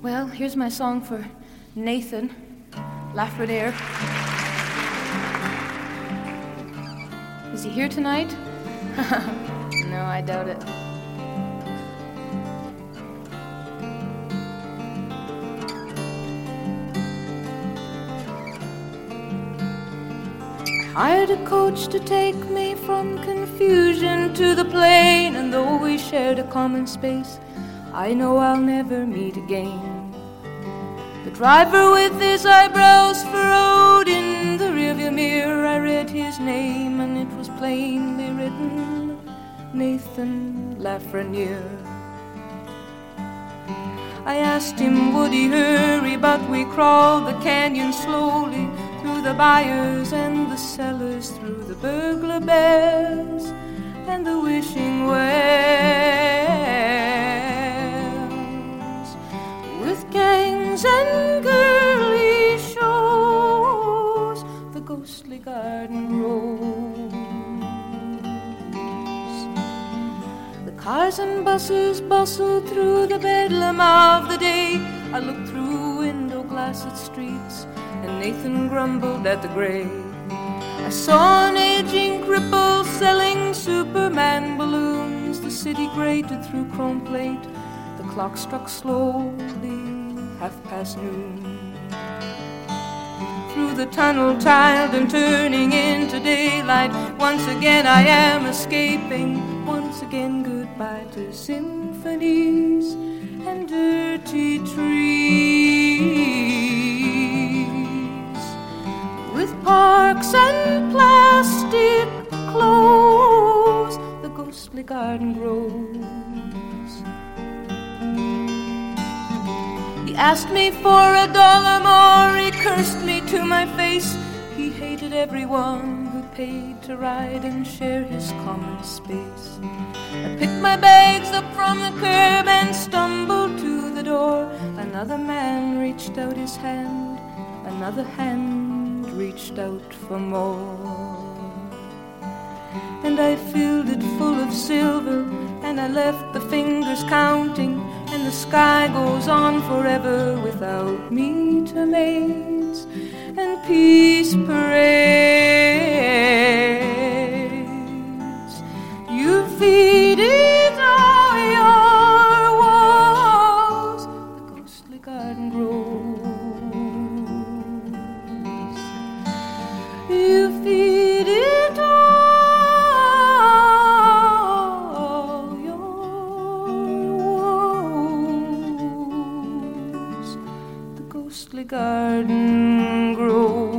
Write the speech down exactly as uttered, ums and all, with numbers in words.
Well, here's my song for Nathan Lafreniere. Is he here tonight? No, I doubt it. I hired a coach to take me from confusion to the plain, and though we shared a common space, I know I'll never meet again. The driver with his eyebrows furrowed, in the rearview mirror I read his name, and it was plainly written, Nathan Lafreniere. I asked him would he hurry, but we crawled the canyon slowly, through the buyers and the sellers, through the burglar bears and the wishing wells, with gangs and girly shows, the ghostly garden grows. The cars and buses bustled through the bedlam of the day. I looked through window glass at streets, and Nathan grumbled at the gray. I saw an aging cripple selling Superman balloons. The city grated through chrome plate. The clock struck slowly, half past noon. Through the tunnel tiled and turning into daylight, once again I am escaping. Once again goodbye to symphonies and dirty trees, with parks and plastic clothes, the ghostly garden grows. He asked me for a dollar more, he cursed me to my face. He hated everyone who paid to ride and share his common space. I picked my bags up from the curb and stumbled to the door. Another man reached out his hand, another hand reached out for more. And I filled it full of silver, and I left the fingers counting, and the sky goes on forever without meat or maids and peace parades. You feed it all your walls, the ghostly garden grows. You feed it all your walls, the ghostly garden grows.